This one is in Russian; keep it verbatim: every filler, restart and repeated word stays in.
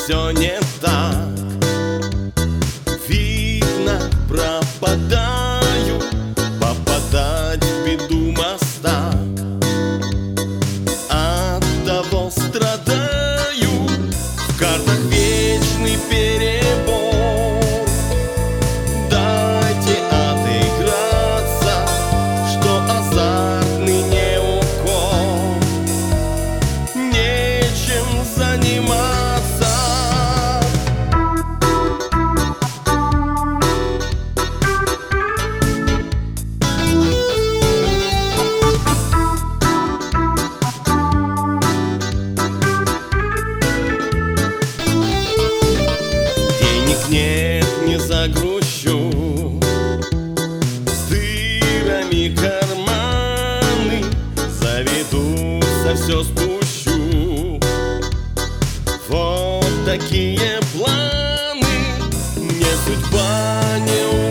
все не так. Видно, пропадаю, попадать в беду мостак. Оттого страдаю, в картах вечный перебор. Дайте отыграться, что азартный не укор. Нечем заниматься. Нет, не загрущу, с дырами карманы заведутся, все спущу. Вот такие планы, мне судьба не